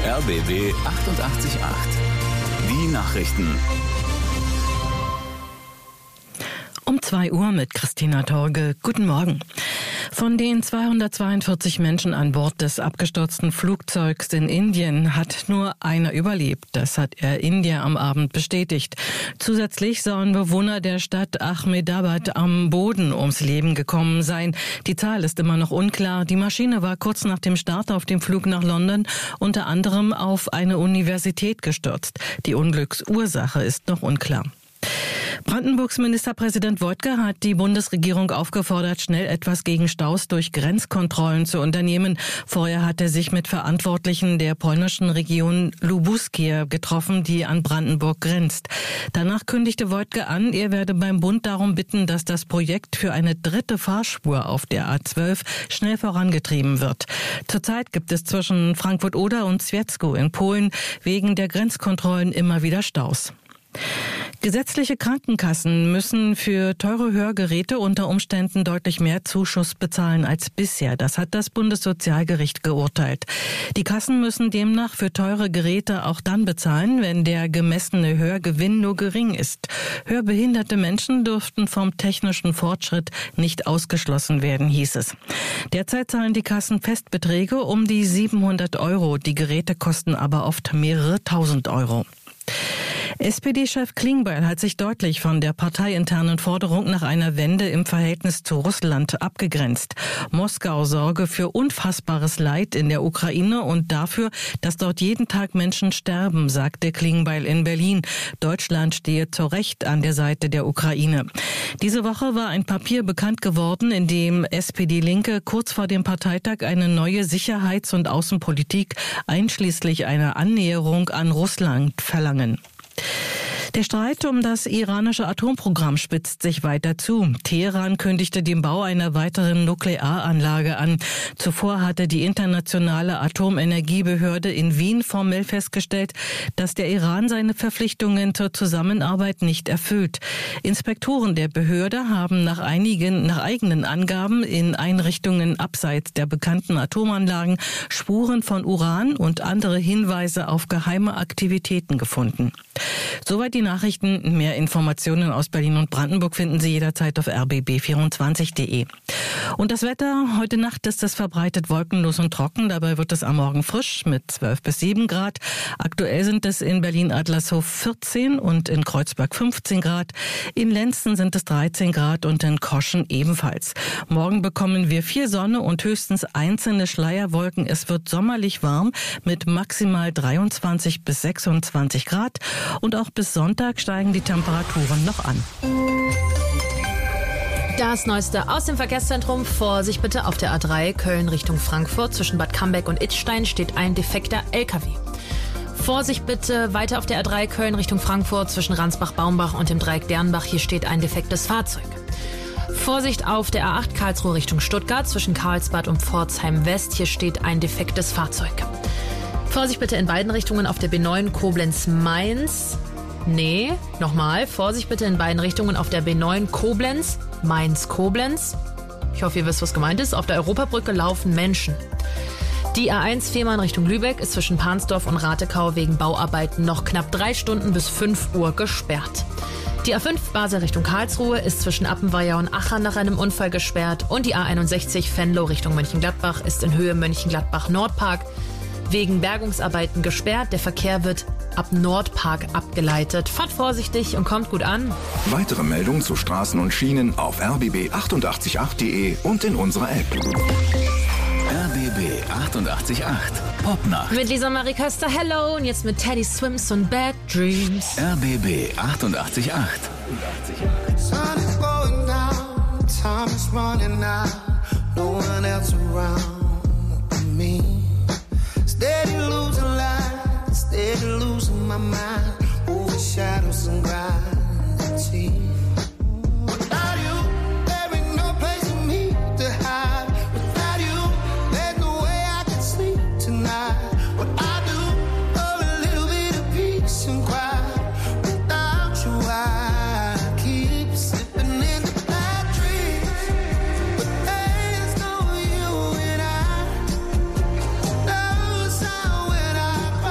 RBB 88.8. Die Nachrichten. Um 2 Uhr mit Christina Torge. Guten Morgen. Von den 242 Menschen an Bord des abgestürzten Flugzeugs in Indien hat nur einer überlebt. Das hat Air India am Abend bestätigt. Zusätzlich sollen Bewohner der Stadt Ahmedabad am Boden ums Leben gekommen sein. Die Zahl ist immer noch unklar. Die Maschine war kurz nach dem Start auf dem Flug nach London unter anderem auf eine Universität gestürzt. Die Unglücksursache ist noch unklar. Brandenburgs Ministerpräsident Woidke hat die Bundesregierung aufgefordert, schnell etwas gegen Staus durch Grenzkontrollen zu unternehmen. Vorher hat er sich mit Verantwortlichen der polnischen Region Lubuskie getroffen, die an Brandenburg grenzt. Danach kündigte Woidke an, er werde beim Bund darum bitten, dass das Projekt für eine 3. Fahrspur auf der A12 schnell vorangetrieben wird. Zurzeit gibt es zwischen Frankfurt-Oder und Zwiecko in Polen wegen der Grenzkontrollen immer wieder Staus. Gesetzliche Krankenkassen müssen für teure Hörgeräte unter Umständen deutlich mehr Zuschuss bezahlen als bisher. Das hat das Bundessozialgericht geurteilt. Die Kassen müssen demnach für teure Geräte auch dann bezahlen, wenn der gemessene Hörgewinn nur gering ist. Hörbehinderte Menschen dürften vom technischen Fortschritt nicht ausgeschlossen werden, hieß es. Derzeit zahlen die Kassen Festbeträge um die 700 €. Die Geräte kosten aber oft mehrere tausend Euro. SPD-Chef Klingbeil hat sich deutlich von der parteiinternen Forderung nach einer Wende im Verhältnis zu Russland abgegrenzt. Moskau sorge für unfassbares Leid in der Ukraine und dafür, dass dort jeden Tag Menschen sterben, sagte Klingbeil in Berlin. Deutschland stehe zu Recht an der Seite der Ukraine. Diese Woche war ein Papier bekannt geworden, in dem SPD-Linke kurz vor dem Parteitag eine neue Sicherheits- und Außenpolitik einschließlich einer Annäherung an Russland verlangen. Der Streit um das iranische Atomprogramm spitzt sich weiter zu. Teheran kündigte den Bau einer weiteren Nuklearanlage an. Zuvor hatte die internationale Atomenergiebehörde in Wien formell festgestellt, dass der Iran seine Verpflichtungen zur Zusammenarbeit nicht erfüllt. Inspektoren der Behörde haben nach eigenen Angaben in Einrichtungen abseits der bekannten Atomanlagen Spuren von Uran und andere Hinweise auf geheime Aktivitäten gefunden. Soweit die Nachrichten. Mehr Informationen aus Berlin und Brandenburg finden Sie jederzeit auf rbb24.de. Und das Wetter, heute Nacht ist es verbreitet wolkenlos und trocken. Dabei wird es am Morgen frisch mit 12 bis 7 Grad. Aktuell sind es in Berlin-Adlershof 14 und in Kreuzberg 15 Grad. In Lenzen sind es 13 Grad und in Koschen ebenfalls. Morgen bekommen wir viel Sonne und höchstens einzelne Schleierwolken. Es wird sommerlich warm mit maximal 23 bis 26 Grad. Und auch bis Sonntag steigen die Temperaturen noch an. Das Neueste aus dem Verkehrszentrum. Vorsicht bitte auf der A3 Köln Richtung Frankfurt. Zwischen Bad Cambeck und Idstein steht ein defekter LKW. Vorsicht bitte weiter auf der A3 Köln Richtung Frankfurt. Zwischen Ransbach-Baumbach und dem Dreieck Dernbach. Hier steht ein defektes Fahrzeug. Vorsicht auf der A8 Karlsruhe Richtung Stuttgart. Zwischen Karlsbad und Pforzheim West. Hier steht ein defektes Fahrzeug. Vorsicht bitte in beiden Richtungen auf der B9 Koblenz-Mainz. Vorsicht bitte in beiden Richtungen auf der B9 Koblenz, Mainz-Koblenz. Ich hoffe, ihr wisst, was gemeint ist. Auf der Europabrücke laufen Menschen. Die A1 Fehmarn Richtung Lübeck ist zwischen Pansdorf und Ratekau wegen Bauarbeiten noch knapp 3 Stunden bis 5 Uhr gesperrt. Die A5 Basel Richtung Karlsruhe ist zwischen Appenweier und Aachen nach einem Unfall gesperrt. Und die A61 Venlo Richtung Mönchengladbach ist in Höhe Mönchengladbach-Nordpark wegen Bergungsarbeiten gesperrt. Der Verkehr wird ab Nordpark abgeleitet. Fahrt vorsichtig und kommt gut an. Weitere Meldungen zu Straßen und Schienen auf rbb888.de und in unserer App. RBB 88.8 Popnacht. Mit Lisa Marie Köster, hello. Und jetzt mit Teddy Swims und Bad Dreams. RBB 88.8. Sun is going down, time is running out, no one else around me. Steady losing light, steady losing my mind, over shadows and gravity. Without you, there ain't no place for me to hide. Without you, there's no way I can sleep tonight. What I do, oh, a little bit of peace and quiet. Without you, I keep slipping into bad dreams. But there's no you and I. Knows how when I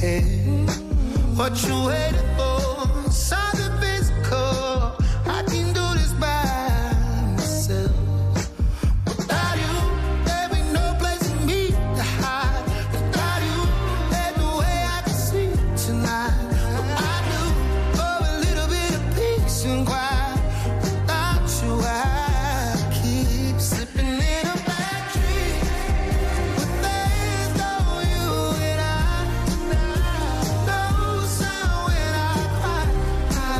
head. What you waiting for? Something physical. I can do this by myself. Without you, there be no place for me to hide. Without you, there's no way I can sleep tonight. But I do for a little bit of peace and quiet. Without you, I keep slipping in a bad dream. But there's no you and I. No sound when I cry.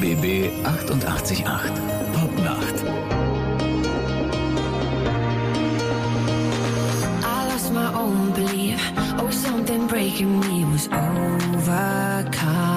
RBB 88.8 Popnacht. I lost my own belief. Oh, something breaking me was overcome.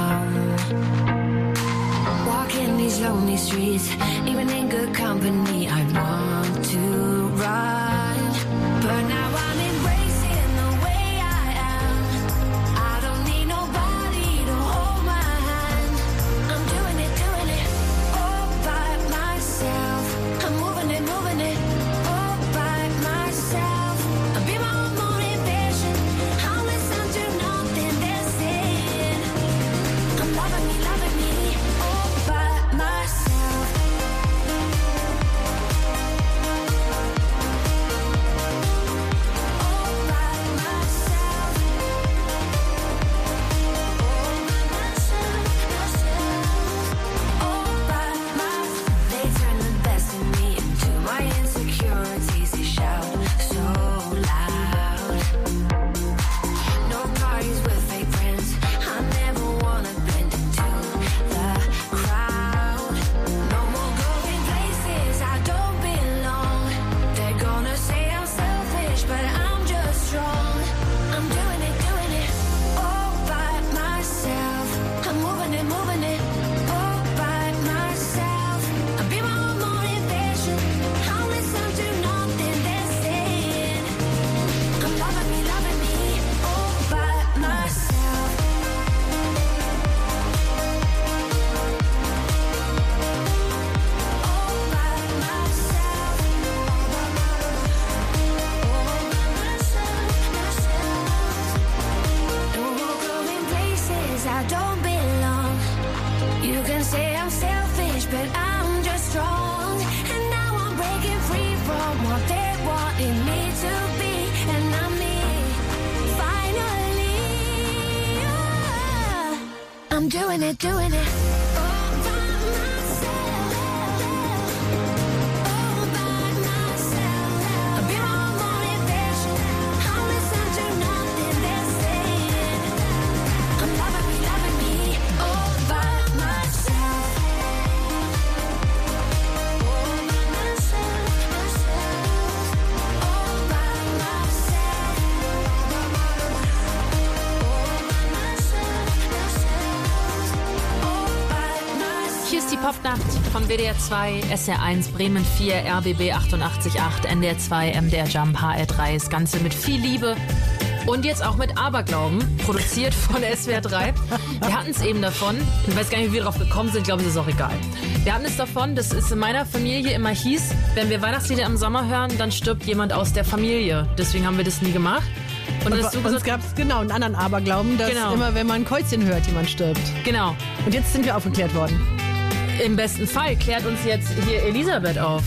Walking these lonely streets, even in good company, I want to run. But now I'm embracing the way I am. I don't need nobody to hold my hand. I'm doing it all by myself. I'm moving it all by myself. I'll be my own motivation. I'll listen to nothing they're saying. I'm loving me all by myself. All by myself. All by myself. They turn the best in me into my insecurities. They shout so loud. No parties with fake friends. I never wanna blend into the crowd. No more going places I don't belong. They're gonna say I'm selfish, but I'm just strong. I'm doing it all by myself. I'm moving it all by myself. I'll be my own motivation. I'll listen to nothing they're saying. I'm loving me all by myself. All by myself. No more going places I don't belong. You can say I'm selfish, but I'm just strong. And now I'm breaking free from what they wanted me to be. And I'm me, finally. I'm doing it all by myself. All by myself. I'll be my own motivation. I'll listen to nothing they're saying. I'm loving me all by myself. All by myself. All by myself. Hier ist die Popnacht von WDR 2, SR1, Bremen 4, RBB 88.8, NDR 2, MDR Jump, HR3. Das Ganze mit viel Liebe und jetzt auch mit Aberglauben, produziert von SWR 3. Wir hatten es eben davon, ich weiß gar nicht, wie wir drauf gekommen sind, ich glaube, es ist auch egal. Wir hatten es davon, dass es in meiner Familie immer hieß, wenn wir Weihnachtslieder im Sommer hören, dann stirbt jemand aus der Familie. Deswegen haben wir das nie gemacht. Und Und es gab einen anderen Aberglauben, dass immer, wenn man ein Kreuzchen hört, jemand stirbt. Genau. Und jetzt sind wir aufgeklärt worden. Im besten Fall klärt uns jetzt hier Elisabeth auf.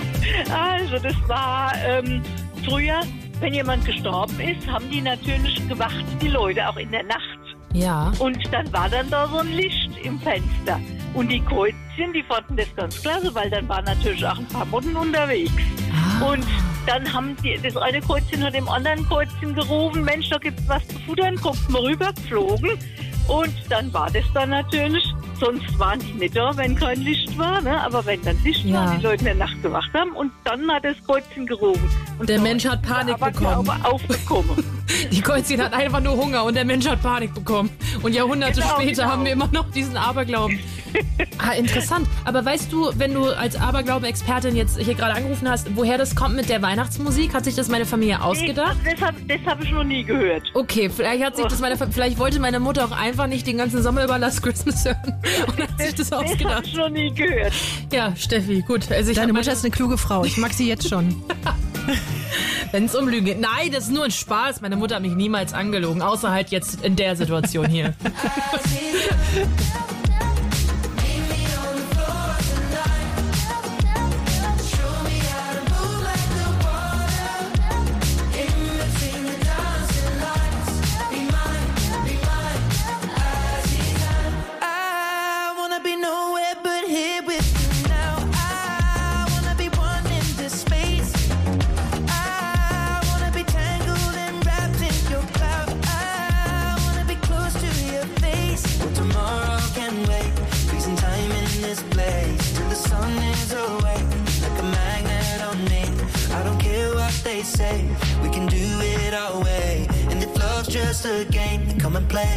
Also das war früher, wenn jemand gestorben ist, haben die natürlich gewacht, die Leute, auch in der Nacht. Ja. Und dann war dann da so ein Licht im Fenster. Und die Kreuzchen, die fanden das ganz klasse, weil dann waren natürlich auch ein paar Motten unterwegs. Und dann haben das eine Kreuzchen hat dem anderen Kreuzchen gerufen, Mensch, da gibt's was zu futtern, kommt mal rüber, geflogen. Und dann war das dann natürlich, sonst waren die nicht da, wenn kein Licht war, ne? Aber wenn dann Licht war, die Leute in der Nacht gewacht haben und dann hat das Kreuzchen gerufen. Und der Mensch hat Panik bekommen. Aufgekommen. Die Kreuzchen hat einfach nur Hunger und der Mensch hat Panik bekommen. Und Jahrhunderte später haben wir immer noch diesen Aberglauben. Interessant. Aber weißt du, wenn du als Aberglauben-Expertin jetzt hier gerade angerufen hast, woher das kommt mit der Weihnachtsmusik? Hat sich das meine Familie ausgedacht? Nee, das hab ich noch nie gehört. Okay, vielleicht wollte meine Mutter auch einfach nicht den ganzen Sommer über Last Christmas hören und hat sich das ausgedacht. Das hab ich noch nie gehört. Ja, Steffi, gut. Also Deine Mutter ist eine kluge Frau. Ich mag sie jetzt schon. Wenn es um Lügen geht. Nein, das ist nur ein Spaß. Meine Mutter hat mich niemals angelogen, außer halt jetzt in der Situation hier. Tomorrow can they say. We can do it our way. And if love's just a game, then come and play.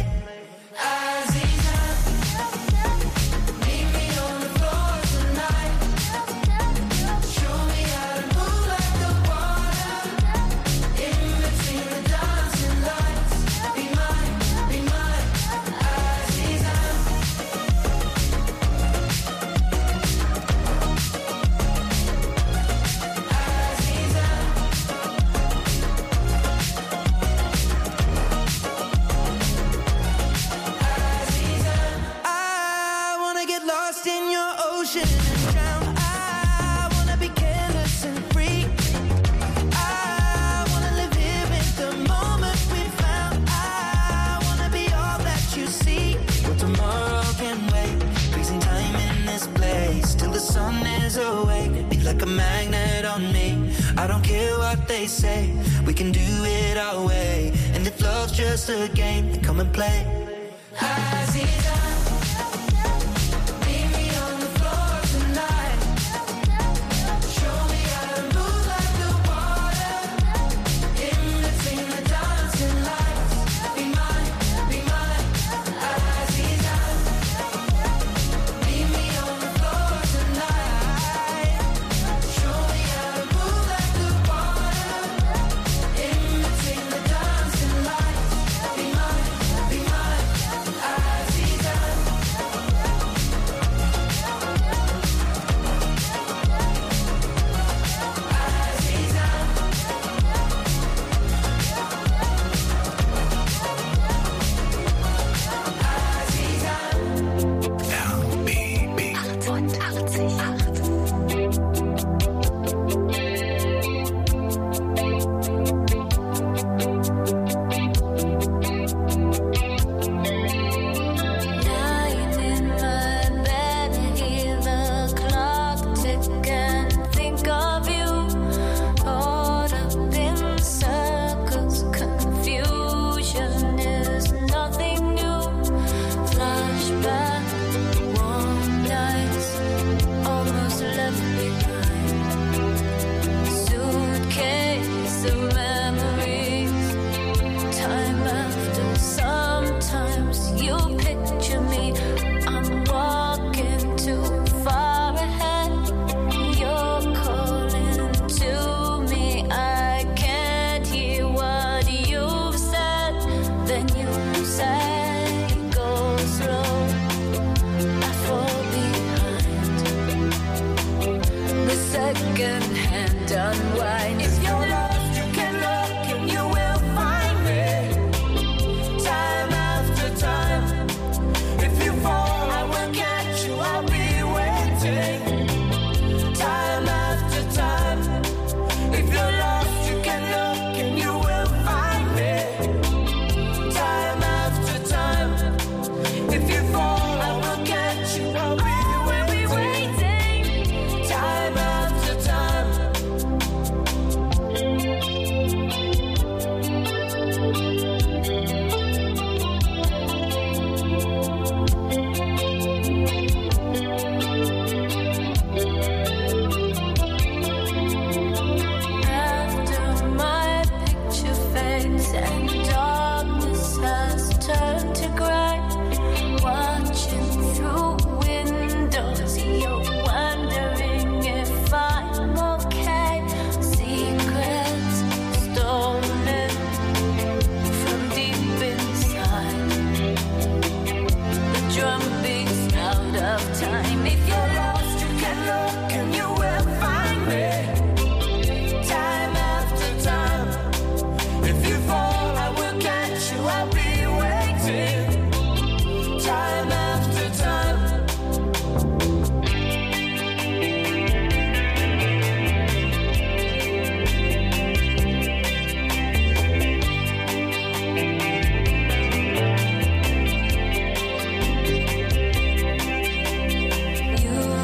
Say we can do it our way, and if love's just a game, then come and play. You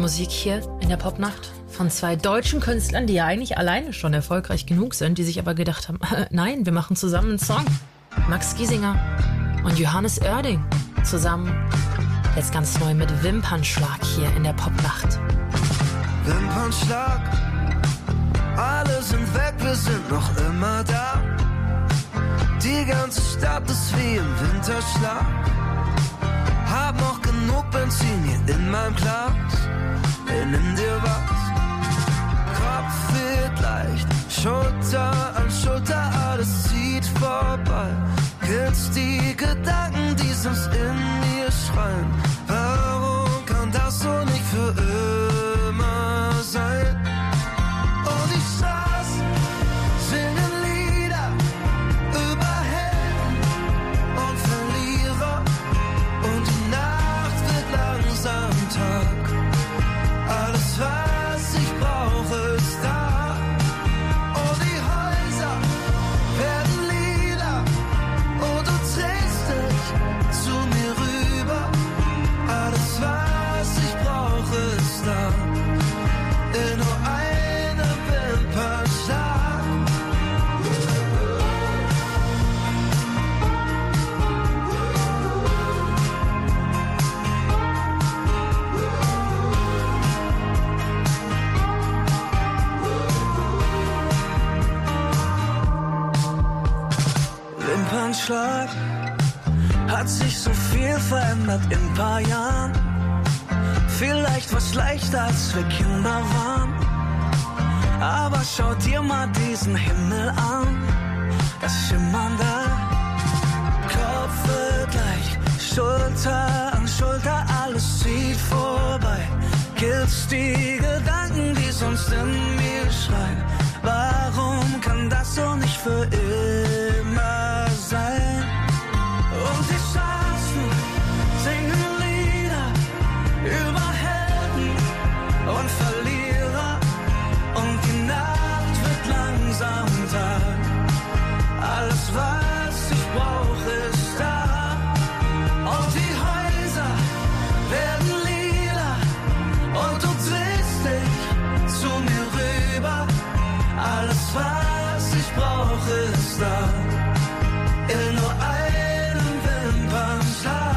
Musik hier in der Popnacht von 2 deutschen Künstlern, die ja eigentlich alleine schon erfolgreich genug sind, die sich aber gedacht haben, nein, wir machen zusammen einen Song. Max Giesinger und Johannes Oerding zusammen. Jetzt ganz neu mit Wimpernschlag hier in der Popnacht. Wimpernschlag, alle sind weg, wir sind noch immer da. Die ganze Stadt ist wie im Winterschlaf. Hab noch genug Benzin hier in meinem Glas. Nimm dir was. Kopf wird leicht, Schulter an Schulter, alles zieht vorbei. Kennst die Gedanken, die sonst in mir schreien. Warum kann das so nicht für immer sein? Und die Straßen singen Lieder über Helden und Verlierer. Und die Nacht wird langsam Tag. Alles, was ich brauche, ist da. Und die Häuser werden lila. Und du drehst dich zu mir rüber. Alles, was ich brauche, ist da. In nur einem Wimpernschlag. Wimpernschlag. Hat sich so viel verändert in ein paar Jahren. Vielleicht was leichter, als wir Kinder waren. Aber schau dir mal diesen Himmel an. Das Schimmernde. Kopf wird leicht, Schulter an Schulter, alles zieht vorbei. Killst die Gedanken, die sonst in mir schreien. Warum kann das so nicht für immer sein? Und die Straßen singen Lieder über Helden und Verlierer. Und die Nacht wird langsam Tag. Alles, was ich brauche, ist da. Und die Häuser werden lila. Und du drehst dich zu mir rüber. Alles, was ich brauche, ist da. In nur einem Wimpernschlag.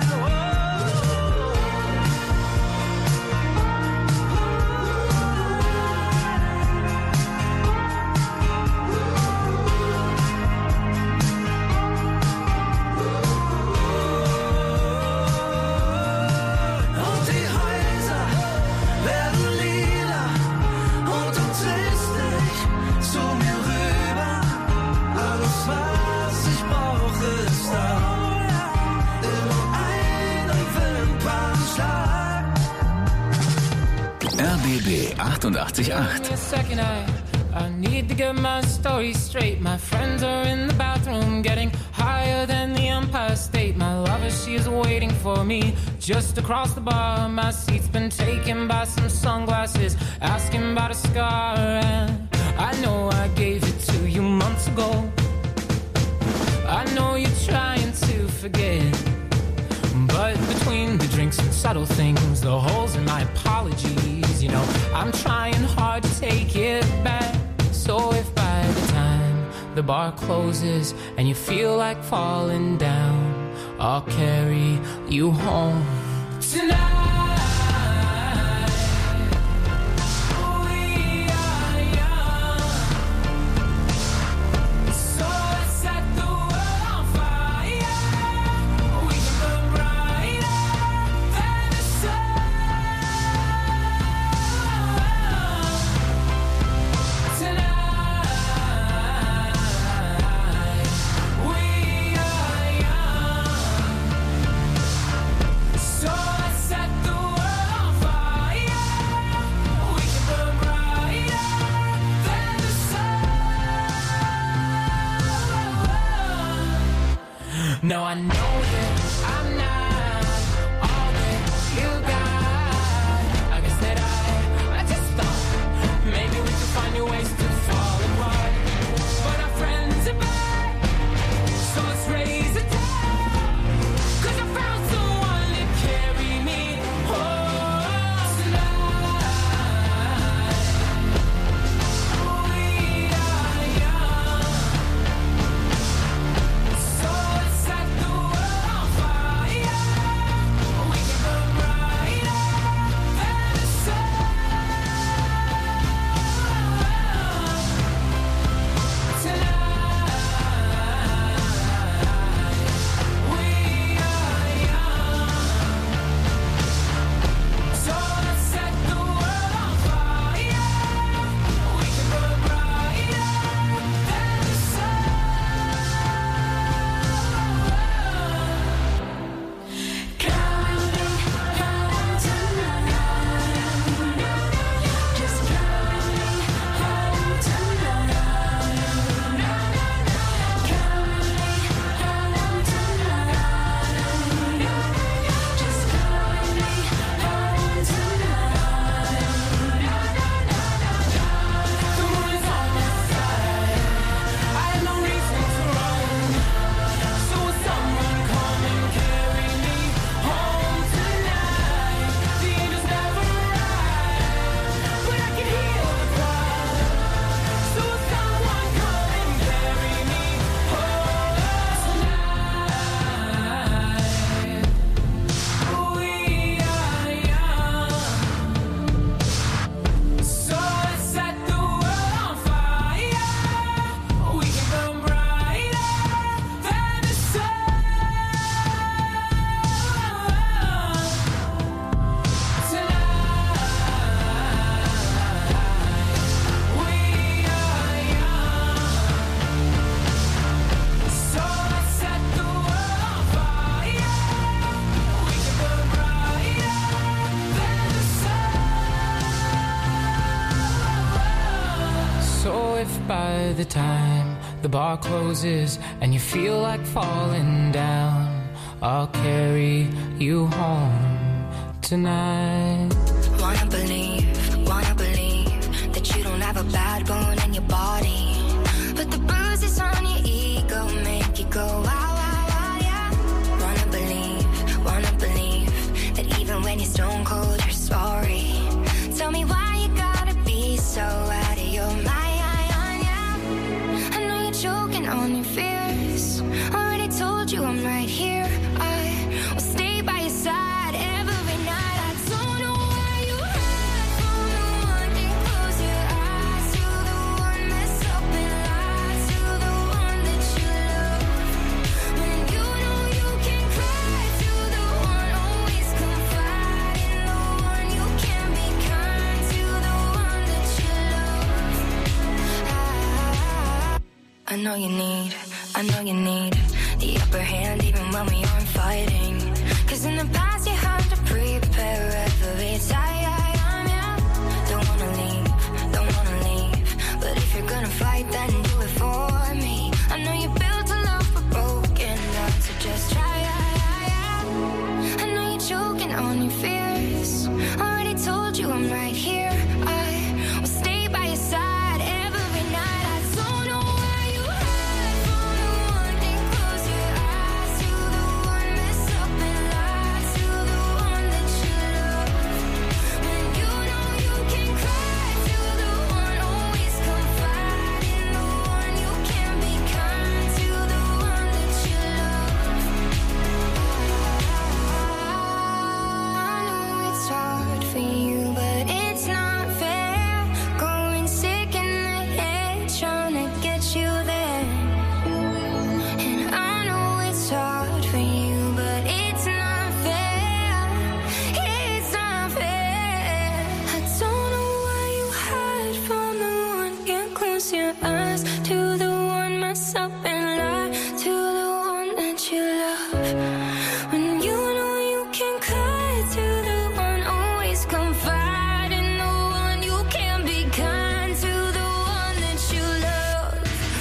Und die Häuser werden lila. Und du drehst dich zu mir rüber. Alles, was ich brauche, ist da. In nur einem Wimpernschlag. RBB 88.8. Give me a second, I need to get my story straight. My friends are in the bathroom getting higher than the Empire State. My lover, she is waiting for me just across the bar. My seat's been taken by some sunglasses, asking about a scar. And I know I gave it to you months ago. I know you're trying to forget, but between the drinks and subtle things, the holes in my apologies, you know, I'm trying hard to take it back. So if by the time the bar closes and you feel like falling down, I'll carry you home tonight. No, I know that I'm not all that you got. I guess that I just thought maybe we could find new ways to fall apart. But our friends are back, so let's raise a toast. 'Cause I found someone to carry me home tonight. the time the bar closes and you feel like falling down, I'll carry you home tonight. Wanna believe that you don't have a bad bone in your body, but the bruises on your ego make you go wow, wow, wow, yeah. Wanna believe that even when you're stone cold, you're sorry. Tell me why you gotta be so out of your mind, yeah. I know you're choking on your fears. Already told you I'm right here. I will stay by your side every night. I don't know why you hide from the one that close your eyes to the one that's up and lies to the one that you love. When you know you can cry to the one always confide in the one you can be kind to the one that you love. I know you need the upper hand even when we aren't fighting. 'Cause in the past you had to prepare every time, yeah. Don't wanna leave, but if you're gonna fight then do it for me. I know you built a love for broken hearts, so just try, yeah. I know you're choking on your fears. Already told you I'm right here. I will stay by your side every night. I don't know why you hide from the one that close your eyes to the one that's up and lies to the one that you love. When you know you can cry to the one always confide in the one you can be kind to the one that you love. I know it's hard for you, but it's not fair. Going sick in the head, trying to get you there. And I know it's hard for you, but it's not fair. It's not fair. I don't know why you hide from the one. Can't close your eyes to the one mess up and lie to the one that you love. When you know you can cry to the one, always confide in the one you can be kind to the one that you love.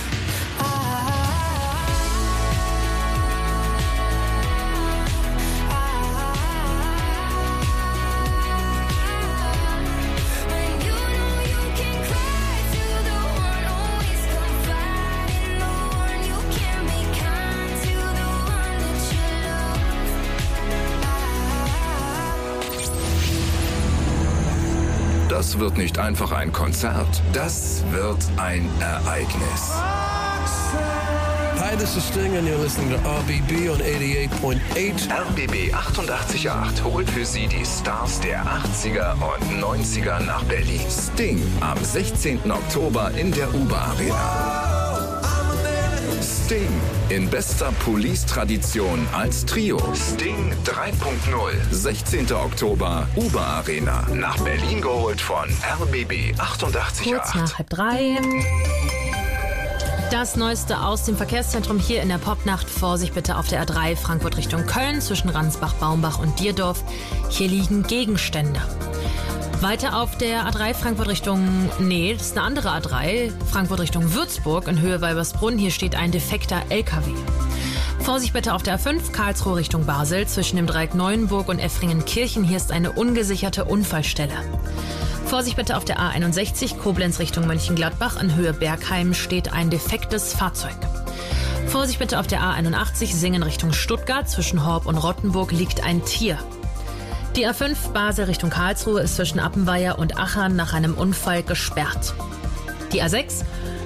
When you know you can cry to the one, always confide in the one you can be kind to the one that you love. Das wird nicht einfach ein Konzert, das wird ein Ereignis. Hi, this is Sting and you're listening to RBB on 88.8. RBB 88.8 holt für Sie die Stars der 80er und 90er nach Berlin. Sting am 16. Oktober in der UBA Arena. Sting in bester Police-Tradition als Trio. Sting 3.0. 16. Oktober, UBA Arena. Nach Berlin geholt von RBB 88.8. Kurz nach 2:30. Das Neueste aus dem Verkehrszentrum hier in der Popnacht. Vorsicht bitte auf der A3 Frankfurt Richtung Köln zwischen Ransbach, Baumbach und Dierdorf. Hier liegen Gegenstände. Weiter auf der A3 Frankfurt Richtung, das ist eine andere A3, Frankfurt Richtung Würzburg in Höhe Weibersbrunn. Hier steht ein defekter LKW. Vorsicht bitte auf der A5 Karlsruhe Richtung Basel zwischen dem Dreieck Neuenburg und Effringen-Kirchen. Hier ist eine ungesicherte Unfallstelle. Vorsicht bitte auf der A61 Koblenz Richtung Mönchengladbach in Höhe Bergheim steht ein defektes Fahrzeug. Vorsicht bitte auf der A81 Singen Richtung Stuttgart zwischen Horb und Rottenburg liegt ein Tier. Die A5 Basel Richtung Karlsruhe ist zwischen Appenweier und Achern nach einem Unfall gesperrt. Die A6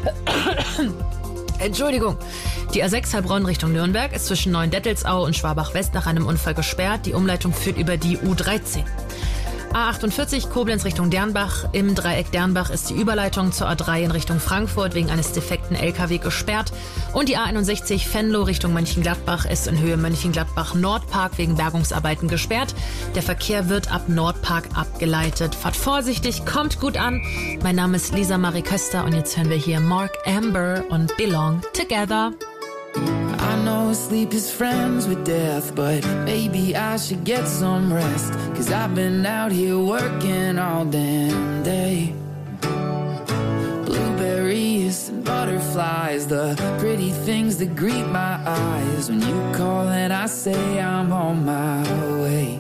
Die A6 Heilbronn Richtung Nürnberg ist zwischen Neuendettelsau und Schwabach-West nach einem Unfall gesperrt. Die Umleitung führt über die U13. A48 Koblenz Richtung Dernbach. Im Dreieck Dernbach ist die Überleitung zur A3 in Richtung Frankfurt wegen eines defekten LKW gesperrt. Und die A61 Venlo Richtung Mönchengladbach ist in Höhe Mönchengladbach-Nordpark wegen Bergungsarbeiten gesperrt. Der Verkehr wird ab Nordpark abgeleitet. Fahrt vorsichtig, kommt gut an. Mein Name ist Lisa Marie Köster und jetzt hören wir hier Mark Amber und Belong Together. I know sleep is friends with death, but maybe I should get some rest, 'cause I've been out here working all damn day. Blueberry is and butterflies, the pretty things that greet my eyes. When you call and I say I'm on my way.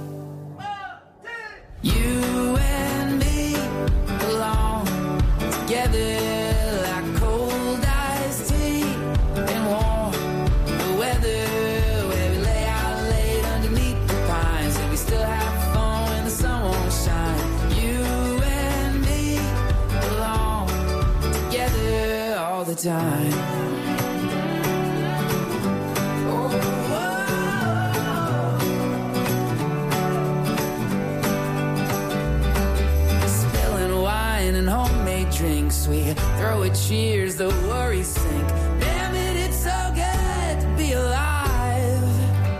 You and me belong together like cold iced tea and warm weather, where we lay out late underneath the pines and we still have fun when the sun won't shine. You and me belong together all the time. Drinks, we throw at cheers, the worries sink. Damn it, it's so good to be alive.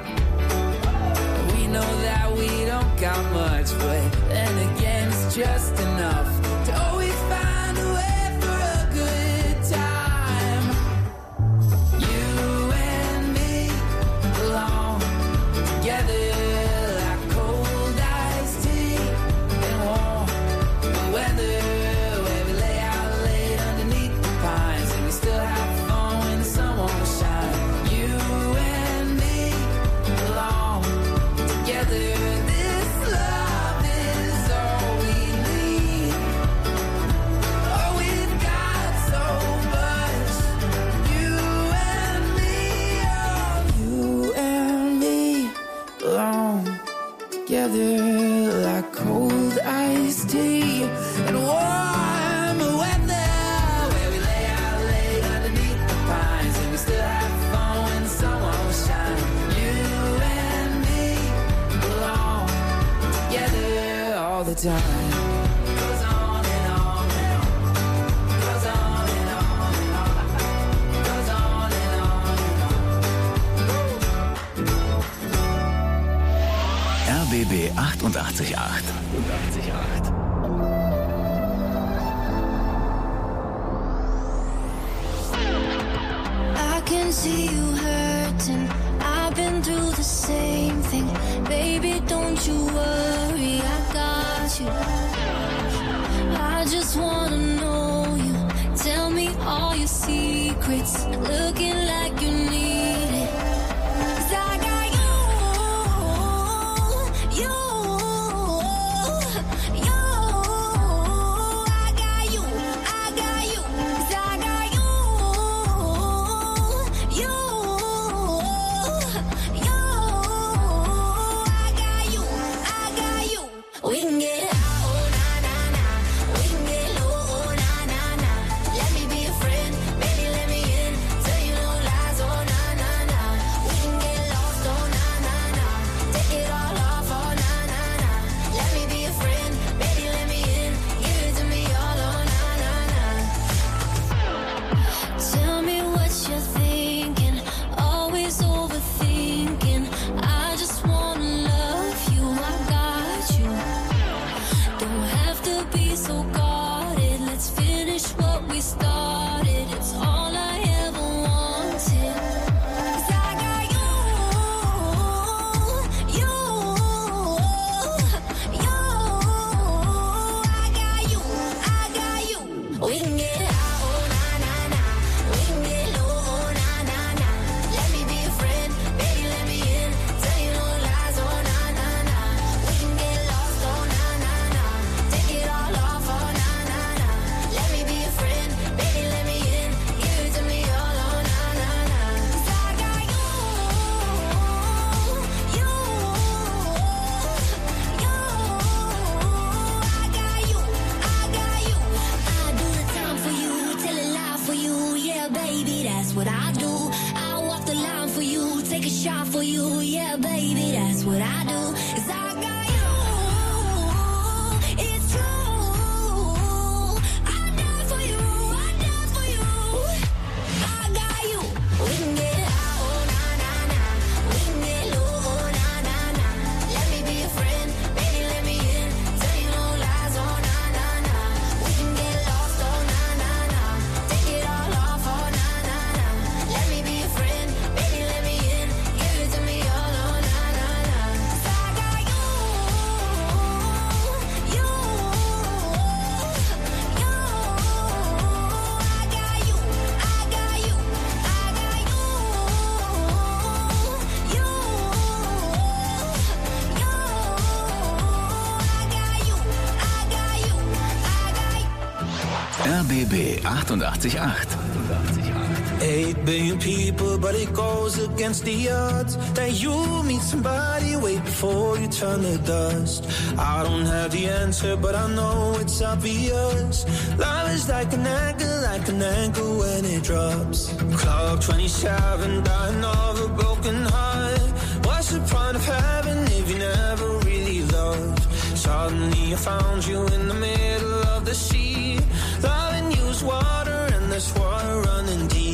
We know that we don't got much, but then again it's just enough to always find a way for a good time. You and me belong together like cold iced tea and warm weather. Together like cold iced tea and warm weather, where we lay out late underneath the pines and we still have fun when the sun won't shine. You and me belong together all the time. Goes on and on and on. Goes on and on and on. Goes on and on and on. RBB 88.8. I can see you hurting. I've been through the same thing. Baby, don't you worry, I got you. I just wanna know you. Tell me all your secrets. Looking like you need it. 'Cause I got you. We can get high, oh na na na. We can get low, oh na na na. Let me be a friend, baby, let me in. Tell you no lies, oh na na na. We can get lost, oh na na na. Take it all off, oh na na na. Let me be a friend, baby, let me in. Give it to me all, oh na na na. Tell me what you're thinking, always overthinking. I just wanna love you, I got you. Don't have to be so guarded. Let's finish what we started. It's all I ever wanted. 'Cause I got you. I got you. We can get high, oh na na na. We can get low, oh na na na. Let me be a friend, baby, let me in. Tell you no lies, oh na na na. We can get lost, oh na na na. Take it all off, oh na na na. Let me be a friend, baby, let me in. Give it to me all, oh na na na. 'Cause I got you. I got you. I do the time for you, tell a lie for you, yeah, baby, that's what I do. I walk the line for you, take a shot for you, yeah, baby, that's what I do. 'Cause I got you, it's true. I die for you, I die for you. I got you. We can get high, oh na na na. We can get low, oh na na na. Let me be a friend, baby, let me in. Tell you no lies, oh na na na. We can get lost, oh na na na. Take it all off, oh na na na. Let me be a friend, baby, let me in. Give it to me all, oh na na na. 'Cause I 888. 8 billion people, but it goes against the odds that you meet somebody way before you turn to dust. I don't have the answer, but I know it's obvious. Love is like an anchor when it drops. Clock 27, dying of a broken heart. What's the point of having if you never really loved? Suddenly I found you in the middle of the sea. Loving you is water and there's water running deep.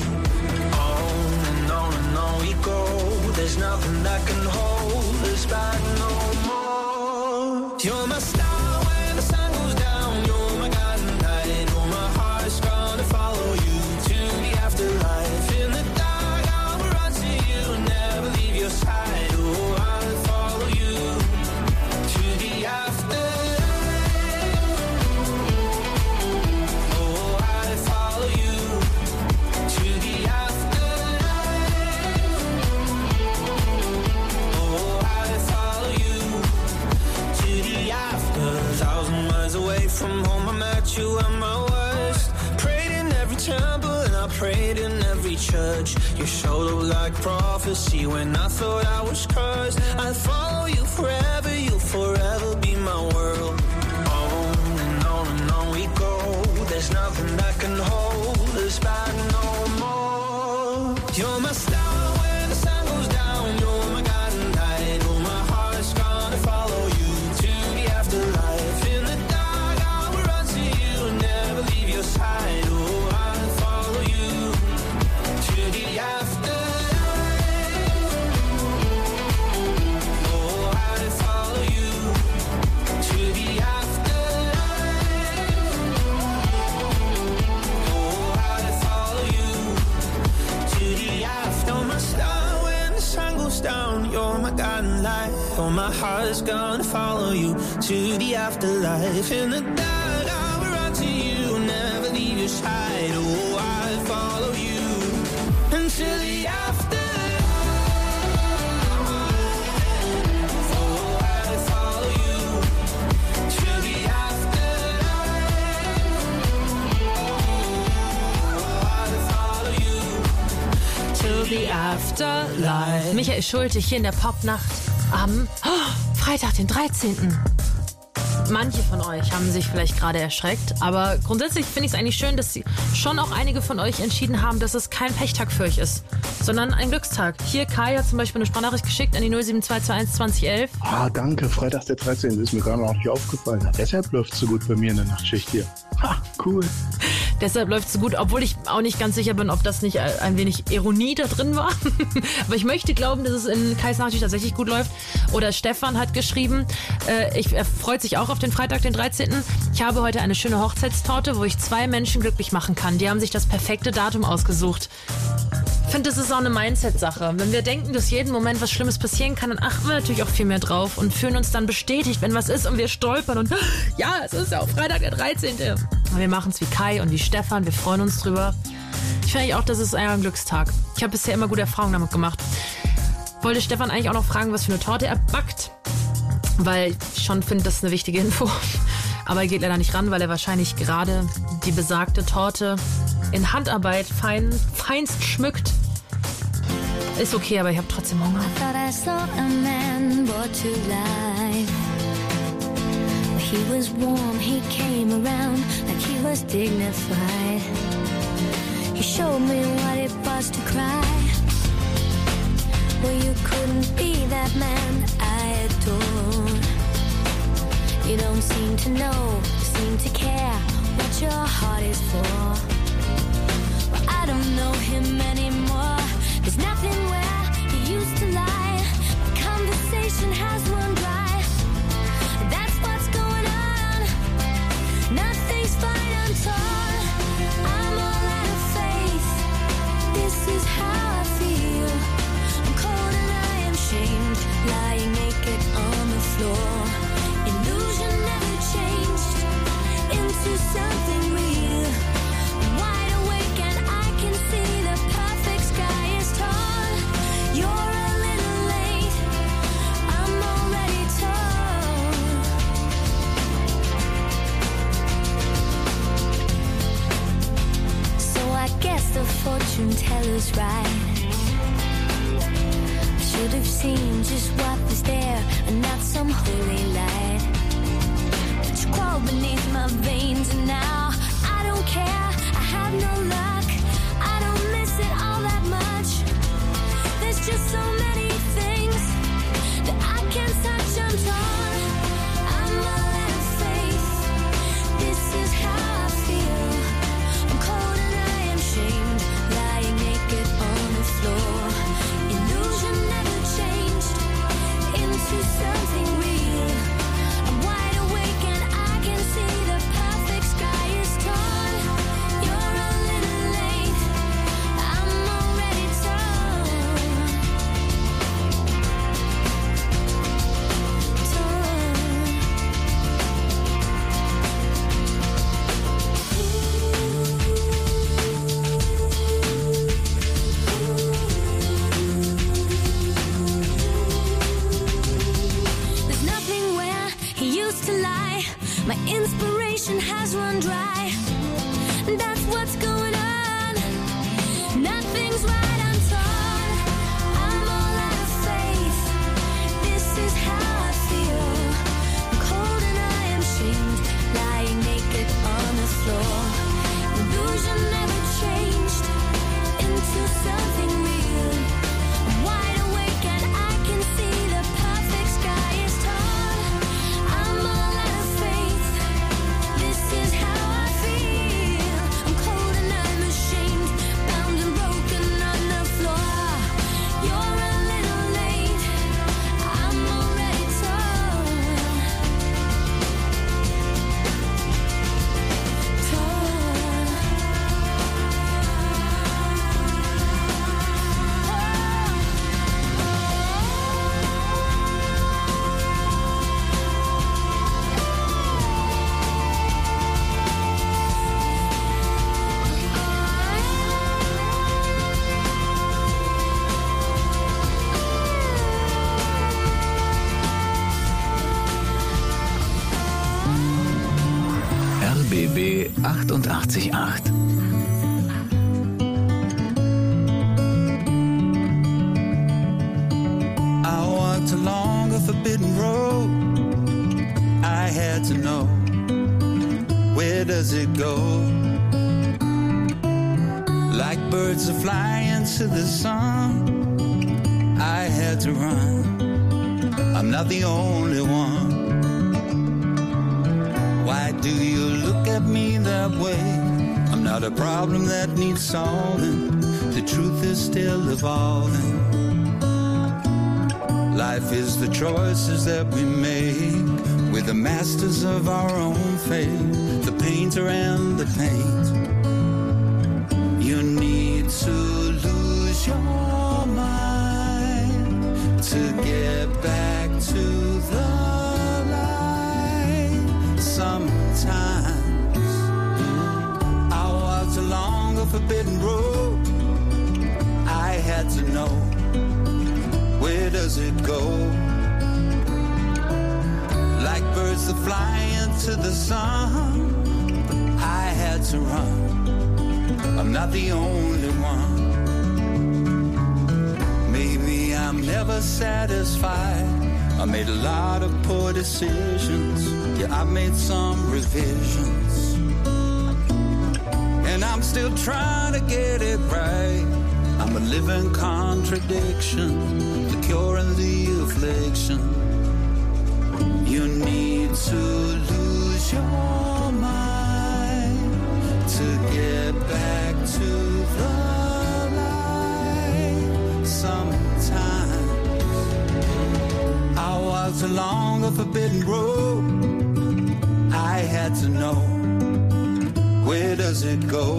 On we go. There's nothing that can hold us back no more. You're my star when the sun goes down. You're my guiding light. Oh, my heart's gonna follow you to the afterlife. In the dark, I'll run to you and never leave your side. Oh, I'll follow you to the afterlife. Oh, I'll follow you to the afterlife. Away from home, I met you at my worst. Prayed in every temple and I prayed in every church. You showed up like prophecy when I thought I was cursed. I'll follow you forever, you'll forever be my world. On we go. There's nothing that can hold us back no more. You're my star when the sun goes down. You're my guiding light. Oh, my heart's gonna follow you to the afterlife. In the dark, I will run to you and never leave your side. Oh, I'll follow you to the afterlife. Oh, I'll follow you to the afterlife. Oh, I'll follow you to the after. You're my star when the sun goes down. You're my guiding light. Oh, my heart's gonna follow you to the afterlife. In the dark, I will run to you, never leave your side. Oh, I'll follow you until the afterlife. Oh, I'll follow you to the afterlife. Oh, I'll follow you To the Afterlife. Michael Schulte hier in der Popnacht am Freitag, den 13. Manche von euch haben sich vielleicht gerade erschreckt, aber grundsätzlich finde ich es eigentlich schön, dass schon auch einige von euch entschieden haben, dass es kein Pechtag für euch ist, sondern ein Glückstag. Hier, Kai hat zum Beispiel eine Sprachnachricht geschickt an die 07221 2011. Ah, danke, Freitag der 13. ist mir gerade noch nicht aufgefallen. Deshalb läuft es so gut bei mir in der Nachtschicht hier. Ha, cool. Deshalb läuft es so gut, obwohl ich auch nicht ganz sicher bin, ob das nicht ein wenig Ironie da drin war. Aber ich möchte glauben, dass es in Kais Nachtschicht tatsächlich gut läuft. Oder Stefan hat geschrieben, er freut sich auch auf den Freitag, den 13. Ich habe heute eine schöne Hochzeitstorte, wo ich 2 Menschen glücklich machen kann. Die haben sich das perfekte Datum ausgesucht. Ich finde, das ist auch eine Mindset-Sache. Wenn wir denken, dass jeden Moment was Schlimmes passieren kann, dann achten wir natürlich auch viel mehr drauf und fühlen uns dann bestätigt, wenn was ist und wir stolpern und ja, es ist ja auch Freitag der 13. Und wir machen es wie Kai und wie Stefan, wir freuen uns drüber. Ich finde auch, das ist ein Glückstag. Ich habe bisher immer gute Erfahrungen damit gemacht. Wollte Stefan eigentlich auch noch fragen, was für eine Torte er backt, weil ich schon finde, das ist eine wichtige Info. Aber er geht leider nicht ran, weil er wahrscheinlich gerade die besagte Torte in Handarbeit feinst schmückt. Ist okay, aber ich habe trotzdem Hunger. I thought I saw a man brought to life. He was warm, he came around like he was dignified. He showed me what it was to cry. Well, you couldn't be that man I adored. You don't seem to know, seem to care what your heart is for. Well, I don't know him anymore. There's nothing where he used to lie. The conversation has run dry. That's what's going on. Nothing's fine, I'm torn. I'm all out of faith. This is how I feel. I'm cold and I am shamed, lying naked on the floor. Illusion never changed into something real. I'm wide awake and I can see the perfect feels right. I should have seen just what was there and not some holy light. But you crawled beneath my veins and now I don't care, I have no luck. I don't miss it all that much. There's just so many things that I can't touch. I'm torn, I'm all out of faith. This is how I feel. I'm cold and I am shamed, lying naked on the floor. Illusion never changed into something real. I'm wide awake and I can see the perfect sky is torn. You're a little late, I'm already torn. There's nothing where he used to lie. My inspiration has run dry. That's what's going on. Nothing's right, I'm torn. I'm all out of faith. This is how I feel. I'm cold and I am shamed, lying naked on the floor. Illusion never changed into something real. I'm wide awake and I can see the perfect sky is torn. I'm all out of faith. This is how I feel. I'm cold and I'm ashamed, bound and broken on the floor. You're a little late, I'm already torn. RBB 88.8. I walked along a forbidden road. I had to know, where does it go? Like birds are flying to the sun, I had to run. I'm not the only one. Why do you look at me that way? I'm not a problem that needs solving. The truth is still evolving. Life is the choices that we make. We're the masters of our own fate. The painter and the paint. You need to lose your mind to get back to the light. Sometimes I walked along a forbidden road. I had to know, where does it go? Like birds that fly into the sun, I had to run. I'm not the only one. Maybe I'm never satisfied. I made a lot of poor decisions. Yeah, I made some revisions. And I'm still trying to get it right. I'm a living contradiction, the cure and the affliction. You need to lose your mind to get back to the light. Sometimes I walked along a forbidden road. I had to know, where does it go?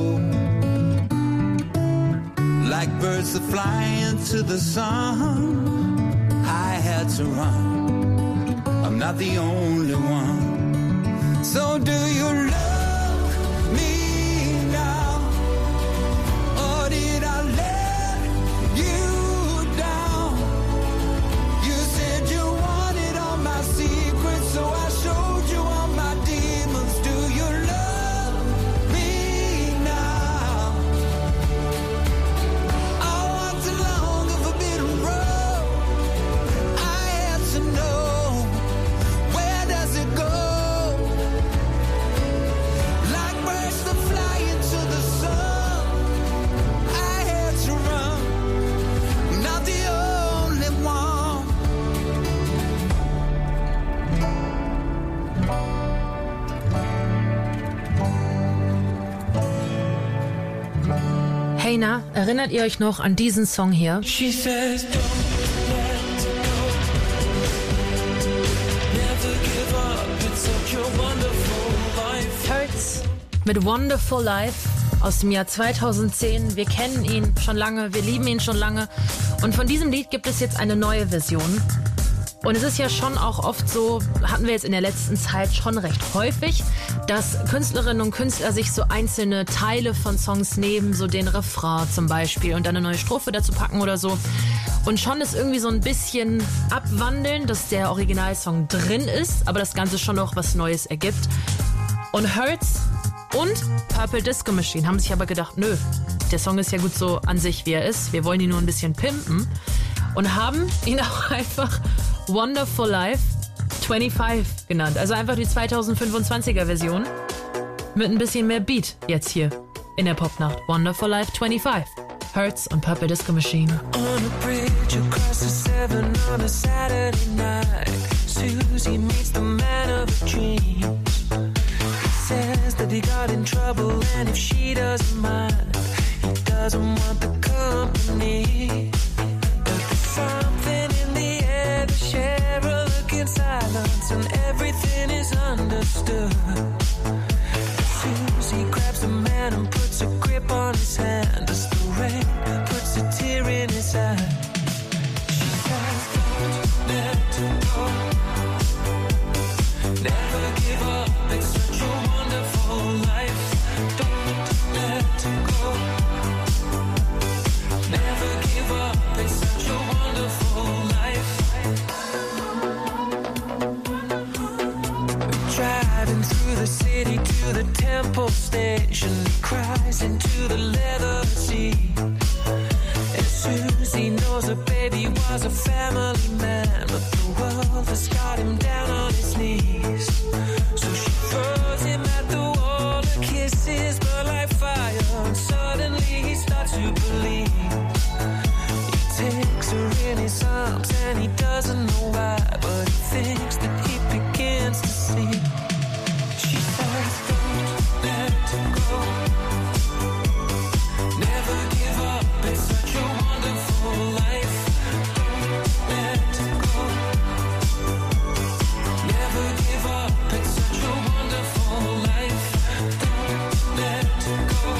Like birds that fly into the sun, I had to run. I'm not the only one. So do you love me now? Or did I let you down? You said you wanted all my secrets, so I showed you all my demons. Do you love me now? Hey, na, erinnert ihr euch noch an diesen Song hier? She says, don't let go. Never give up. It's such a wonderful life. Hurts mit Wonderful Life aus dem Jahr 2010. Wir kennen ihn schon lange, wir lieben ihn schon lange. Und von diesem Lied gibt es jetzt eine neue Version. Und es ist ja schon auch oft so, hatten wir jetzt in der letzten Zeit schon recht häufig, dass Künstlerinnen und Künstler sich so einzelne Teile von Songs nehmen, so den Refrain zum Beispiel und dann eine neue Strophe dazu packen oder so. Und schon ist irgendwie so ein bisschen abwandeln, dass der Originalsong drin ist, aber das Ganze schon noch was Neues ergibt. Und Hurts und Purple Disco Machine haben sich aber gedacht, nö, der Song ist ja gut so an sich, wie er ist. Wir wollen ihn nur ein bisschen pimpen. Und haben ihn auch einfach Wonderful Life 25 genannt. Also einfach die 2025er Version mit ein bisschen mehr Beat jetzt hier in der Popnacht. Wonderful Life 25. Hurts und Purple Disco Machine. On a bridge across the Severn on a Saturday night, Susie meets the man of her dreams. He says that he got in trouble and if she doesn't mind, he doesn't want the company. Something in the air, they share a look in silence, and everything is understood. Susie grabs the man and puts a grip on his hand as the rain puts a tear in his eye. She says, don't let go. Never give up, it's such a wonderful life. Don't let go. Never give up, it's such a wonderful life. Driving through the city to the Temple Station, he cries into the leather seat. And Susie knows her baby was a family man, but the world has got him down on his knees. So she throws him at the wall, her kisses burn like fire, and suddenly he starts to believe. Takes her in his arms and he doesn't know why, but he thinks that he begins to see. She says, don't let go. Never give up, it's such a wonderful life. Don't let go. Never give up, it's such a wonderful life. Don't let go.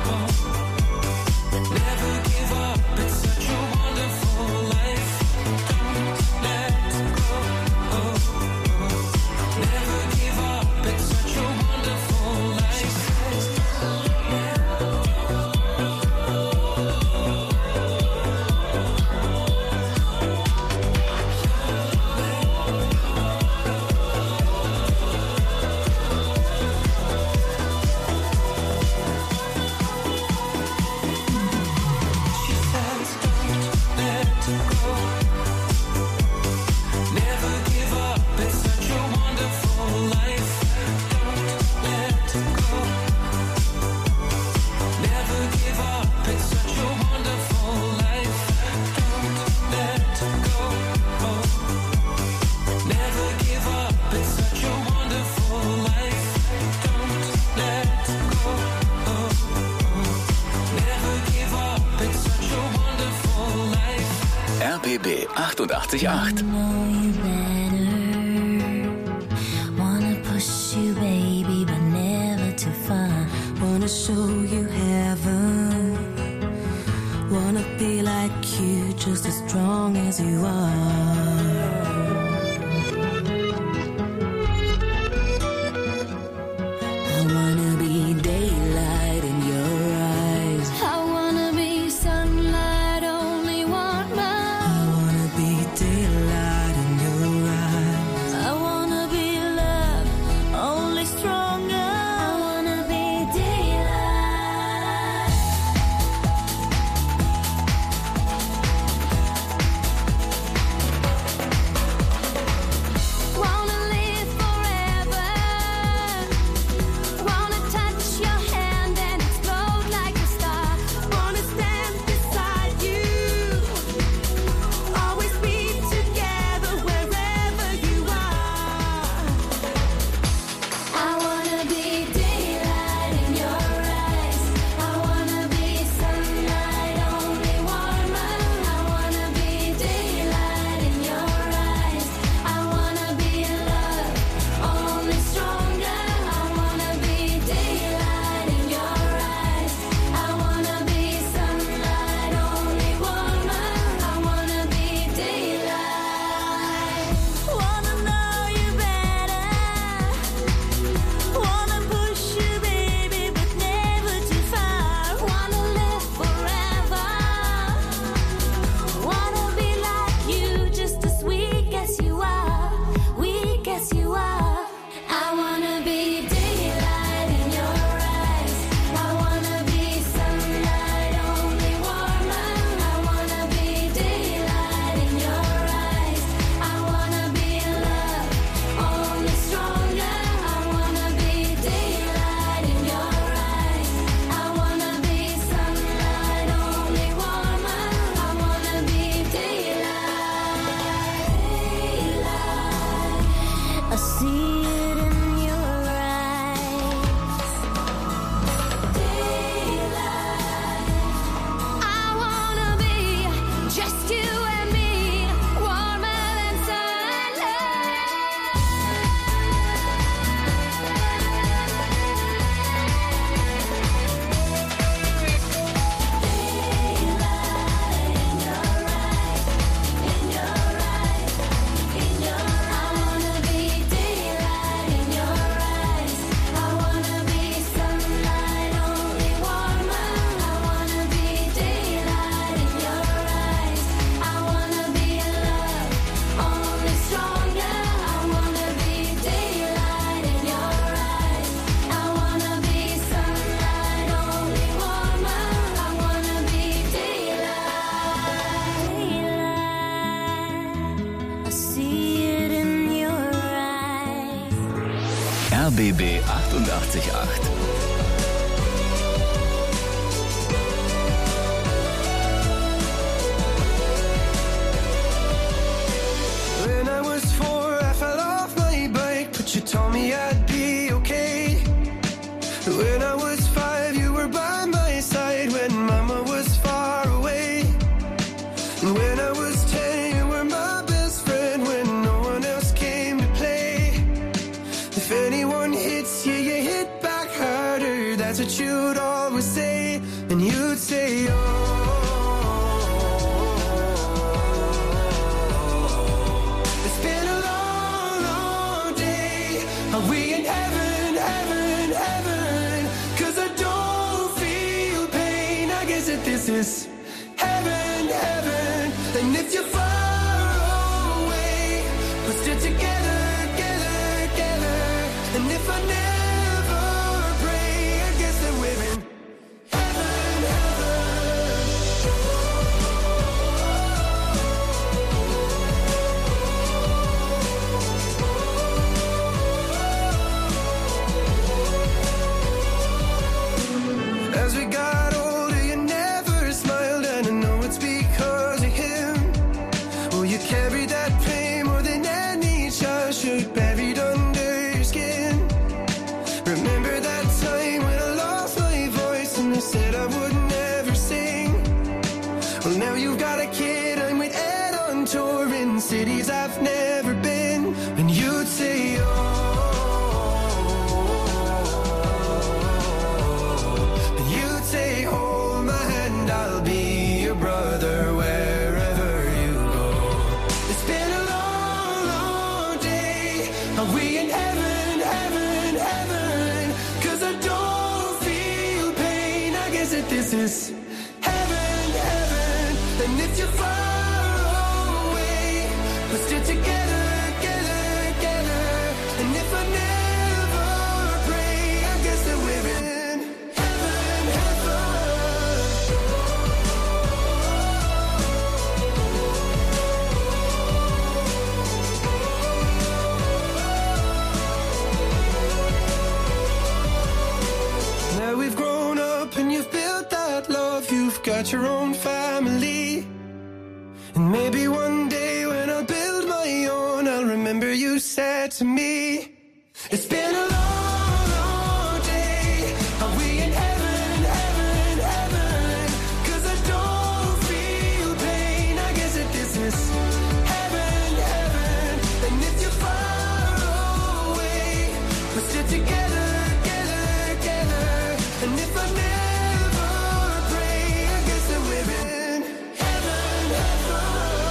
Never give up, it's such a wonderful life. Don't let go. Never give up, it's such a wonderful life. She says, don't let go. Never give up, it's such a wonderful life. Don't let go. Never give up, it's such a wonderful life. Don't let go. Never give up, it's such a wonderful life. Don't let go. Never give up, it's such a wonderful life. RBB 88.8. Know you better. Wanna push you, baby, but never too far. Wanna show you heaven. Wanna be like you, just as strong as you are. I wanna be daylight in your eyes. I wanna be sunlight, only want mine. I wanna be daylight in your eyes. I wanna be love, only stronger. I wanna be daylight. RBB 888. When I was 4, I fell off my bike, but you told me I'd be okay. When I was 5, you were by my side when Mama was far away. And when I was 10, you were my best friend when no one else came to play. If anyone hits you, you hit back harder. That's what you'd always say. And you'd say, oh. It's been a long, long day. Are we in heaven, heaven, heaven? 'Cause I don't feel pain. I guess that this is heaven, heaven. And if you're far away, we're still together, together, together. And if I never pray, I guess that we're in heaven, heaven. As we got older, you never smiled, and I know it's because of him. Oh, you carry that pain more than any child should, buried under your skin. Remember that time when I lost my voice and they said I would never sing? Well, now you've got a kid, I'm with Ed on tour in cities I've never been. And you'd say, oh. And you'd say, hold my hand, I'll be your brother wherever you go. It's been a long, long day. Are we in heaven, heaven, heaven? 'Cause I don't feel pain. I guess that this is heaven, heaven. And if you're far away, we're still together, together, together. And if I never pray, I guess that we're in heaven, heaven. Now we've grown up and you've built that love. You've got your own family. And maybe one day when I build my own, I'll remember you said to me, it's been a long, long day. Are we in heaven, heaven, heaven? 'Cause I don't feel pain. I guess that this is heaven, heaven. And if you're far away, we're still together, together, together. And if I never pray, I guess that we're in heaven, heaven.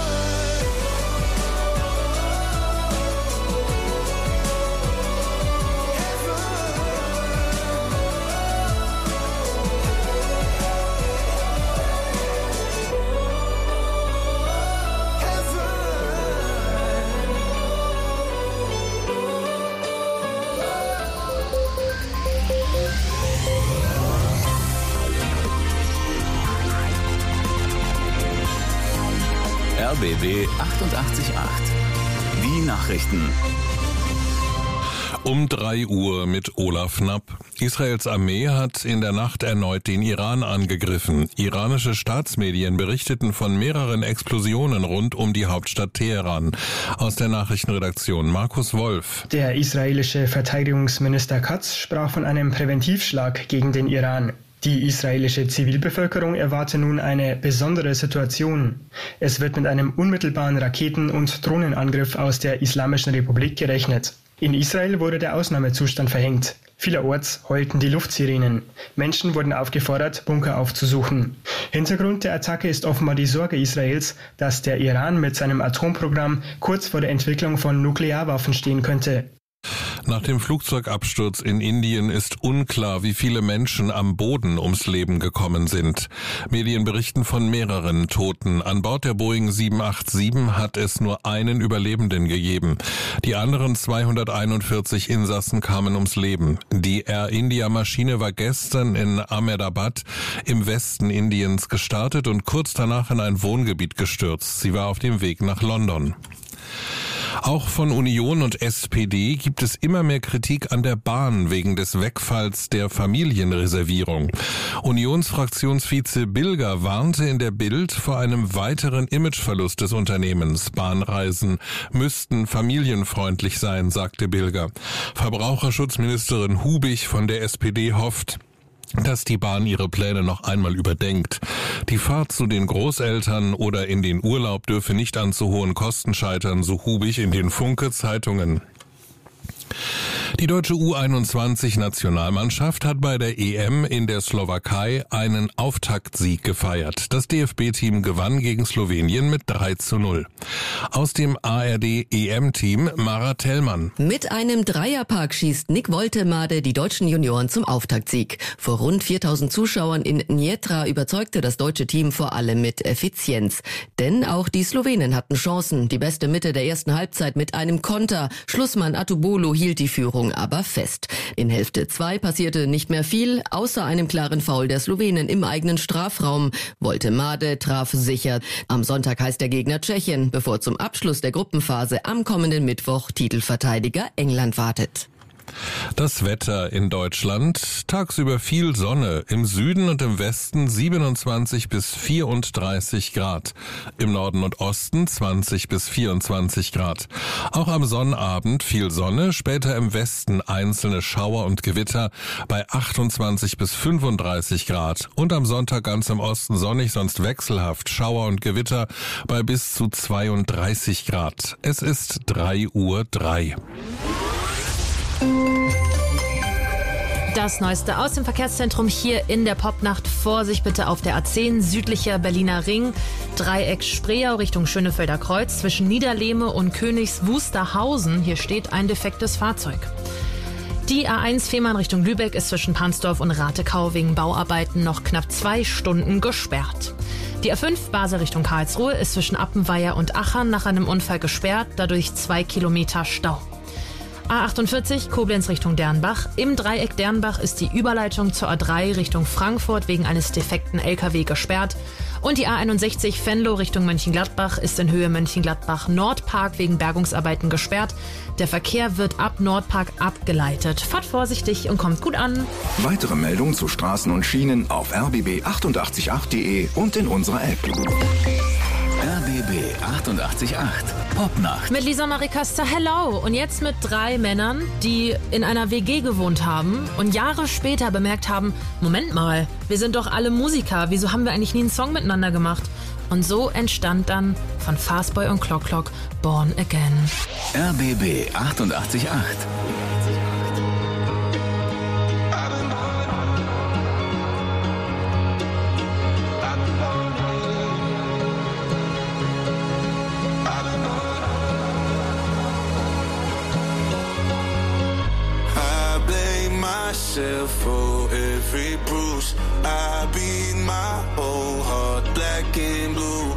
RBB 888. Die Nachrichten. Um 3 Uhr mit Olaf Knapp. Israels Armee hat in der Nacht erneut den Iran angegriffen. Iranische Staatsmedien berichteten von mehreren Explosionen rund um die Hauptstadt Teheran. Aus der Nachrichtenredaktion Markus Wolf. Der israelische Verteidigungsminister Katz sprach von einem Präventivschlag gegen den Iran. Die israelische Zivilbevölkerung erwarte nun eine besondere Situation. Es wird mit einem unmittelbaren Raketen- und Drohnenangriff aus der Islamischen Republik gerechnet. In Israel wurde der Ausnahmezustand verhängt. Vielerorts heulten die Luftsirenen. Menschen wurden aufgefordert, Bunker aufzusuchen. Hintergrund der Attacke ist offenbar die Sorge Israels, dass der Iran mit seinem Atomprogramm kurz vor der Entwicklung von Nuklearwaffen stehen könnte. Nach dem Flugzeugabsturz in Indien ist unklar, wie viele Menschen am Boden ums Leben gekommen sind. Medien berichten von mehreren Toten. An Bord der Boeing 787 hat es nur einen Überlebenden gegeben. Die anderen 241 Insassen kamen ums Leben. Die Air India Maschine war gestern in Ahmedabad im Westen Indiens gestartet und kurz danach in ein Wohngebiet gestürzt. Sie war auf dem Weg nach London. Auch von Union und SPD gibt es immer mehr Kritik an der Bahn wegen des Wegfalls der Familienreservierung. Unionsfraktionsvize Bilger warnte in der Bild vor einem weiteren Imageverlust des Unternehmens. Bahnreisen müssten familienfreundlich sein, sagte Bilger. Verbraucherschutzministerin Hubig von der SPD hofft, dass die Bahn ihre Pläne noch einmal überdenkt. Die Fahrt zu den Großeltern oder in den Urlaub dürfe nicht an zu hohen Kosten scheitern, so Hubig in den Funke-Zeitungen. Die deutsche U21-Nationalmannschaft hat bei der EM in der Slowakei einen Auftaktsieg gefeiert. Das DFB-Team gewann gegen Slowenien mit 3:0. Aus dem ARD-EM-Team Mara Tellmann. Mit einem Dreierpack schießt Nick Woltemade die deutschen Junioren zum Auftaktsieg. Vor rund 4000 Zuschauern in Nitra überzeugte das deutsche Team vor allem mit Effizienz. Denn auch die Slowenen hatten Chancen. Die beste Mitte der ersten Halbzeit mit einem Konter. Schlussmann Atubolo hielt die Führung aber fest. In Hälfte 2 passierte nicht mehr viel, außer einem klaren Foul der Slowenen im eigenen Strafraum. Woltemade traf sicher. Am Sonntag heißt der Gegner Tschechien, bevor zum Abschluss der Gruppenphase am kommenden Mittwoch Titelverteidiger England wartet. Das Wetter in Deutschland: tagsüber viel Sonne, im Süden und im Westen 27 bis 34 Grad, im Norden und Osten 20 bis 24 Grad. Auch am Sonnabend viel Sonne, später im Westen einzelne Schauer und Gewitter bei 28 bis 35 Grad und am Sonntag ganz im Osten sonnig, sonst wechselhaft, Schauer und Gewitter bei bis zu 32 Grad. Es ist 3:03 Uhr. Das Neueste aus dem Verkehrszentrum hier in der Popnacht. Vorsicht bitte auf der A10 südlicher Berliner Ring, Dreieck Spreeau Richtung Schönefelder Kreuz zwischen Niederlehme und Königs Wusterhausen. Hier steht ein defektes Fahrzeug. Die A1 Fehmarn Richtung Lübeck ist zwischen Pansdorf und Ratekau wegen Bauarbeiten noch knapp 2 Stunden gesperrt. Die A5 Basel Richtung Karlsruhe ist zwischen Appenweier und Achern nach einem Unfall gesperrt, dadurch 2 Kilometer Stau. A48 Koblenz Richtung Dernbach. Im Dreieck Dernbach ist die Überleitung zur A3 Richtung Frankfurt wegen eines defekten LKW gesperrt. Und die A61 Venlo Richtung Mönchengladbach ist in Höhe Mönchengladbach-Nordpark wegen Bergungsarbeiten gesperrt. Der Verkehr wird ab Nordpark abgeleitet. Fahrt vorsichtig und kommt gut an. Weitere Meldungen zu Straßen und Schienen auf rbb888.de und in unserer App. RBB 88.8 Popnacht. Mit Lisa Marie Köster, hello. Und jetzt mit 3 Männern, die in einer WG gewohnt haben und Jahre später bemerkt haben, Moment mal, wir sind doch alle Musiker, wieso haben wir eigentlich nie einen Song miteinander gemacht? Und so entstand dann von Fastboy und Clock Clock Born Again. RBB 88.8. For every bruise, I beat my whole heart black and blue.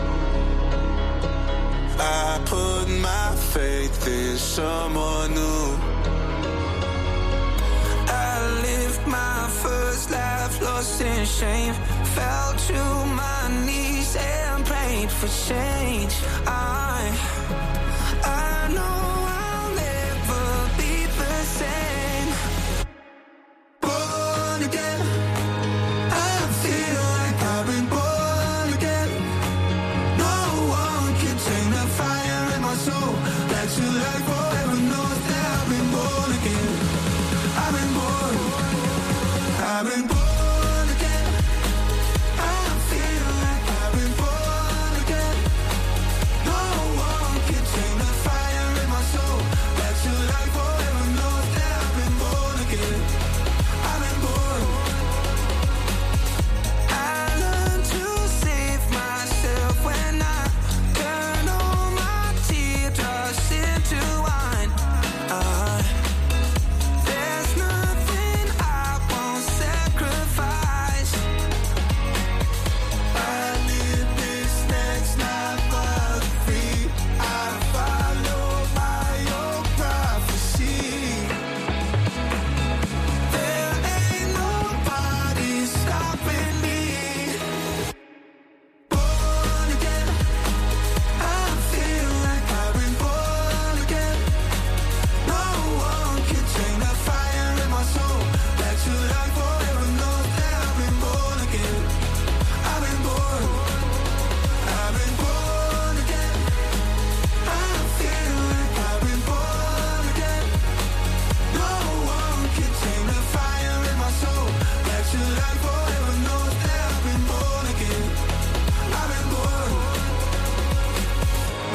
I put my faith in someone new. I lived my first life lost in shame, fell to my knees and prayed for change. I know I'll never be the same. Again, I feel like I've been born again. No one can tame the fire in my soul. Back to life forever knows that I've been born again. I've been born again. I feel like I've been born again. No one can tame the fire in my soul. Back to life forever knows that I've been born again. I've been born.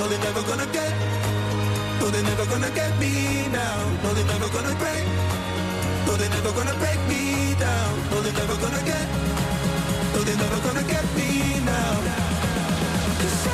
No, they're never gonna get. No, they're never gonna get me now. No, they're never gonna break. No, they're never gonna break me down. No, they're never gonna get. No, they're never gonna get me now. 'Cause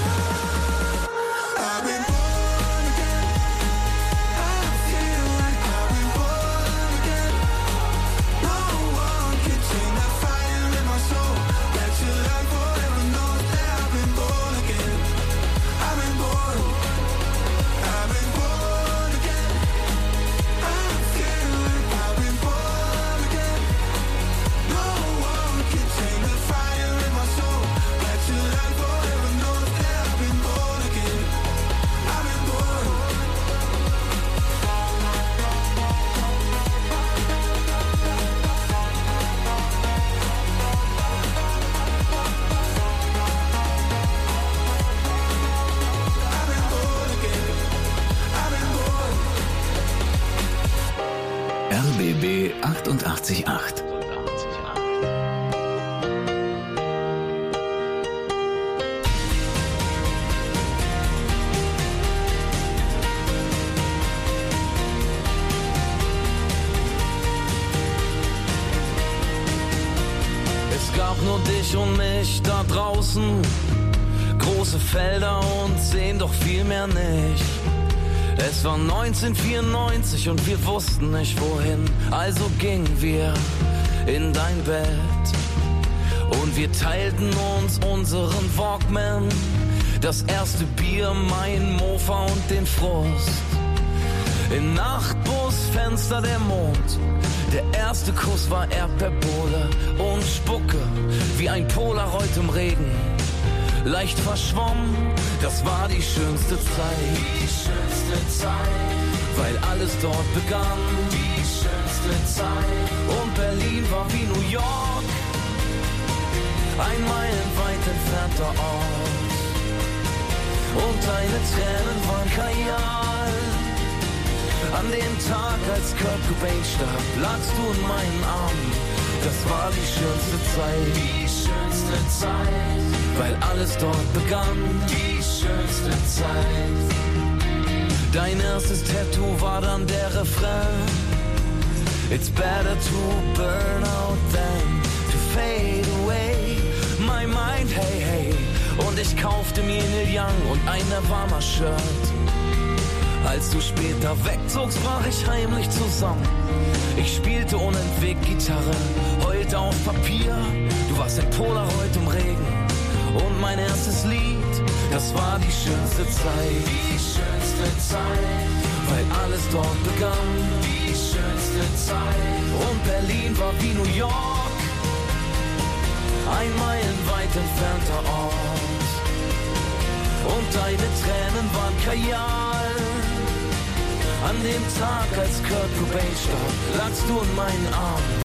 I've been born again. I feel like I've been born again. No one can tame that fire in my soul. That you like forever knows that I've been born again. I've been born. I've been born again. I feel like I've been born again. No one can tame the fire in my soul. That you like forever knows that I've been born again. I've been born. I've been born again. I've been born. RBB 88.8. Es gab nur dich und mich da draußen, große Felder und Seen, doch viel mehr nicht. Es war 1994 und wir wussten nicht wohin, also gingen wir in dein Bett und wir teilten uns unseren Walkman, das erste Bier, mein Mofa und den Frust. Im Nachtbusfenster der Mond, der erste Kuss war Erdbeerbohle und Spucke wie ein Polaroid im Regen. Leicht verschwommen, das war die schönste Zeit. Die schönste Zeit, weil alles dort begann. Die schönste Zeit, und Berlin war wie New York, ein meilenweit entfernter Ort. Und deine Tränen waren Kajal. An dem Tag, als Kurt Cobain starb, lagst du in meinen Armen. Das war die schönste Zeit. Die schönste Zeit, weil alles dort begann. Die schönste Zeit. Dein erstes Tattoo war dann der Refrain. It's better to burn out than to fade away. My mind, hey, hey. Und ich kaufte mir Neil Young und ein Nirvana-Shirt. Als du später wegzogst, brach ich heimlich zusammen. Ich spielte unentwegt Gitarre, heulte auf Papier. Du warst ein Polaroid im Regen. Und mein erstes Lied, das war die schönste Zeit. Die schönste Zeit, weil alles dort begann. Die schönste Zeit, und Berlin war wie New York, ein meilenweit entfernter Ort. Und deine Tränen waren Kajal. An dem Tag, als Kurt Cobain starb, lagst du in meinen Armen.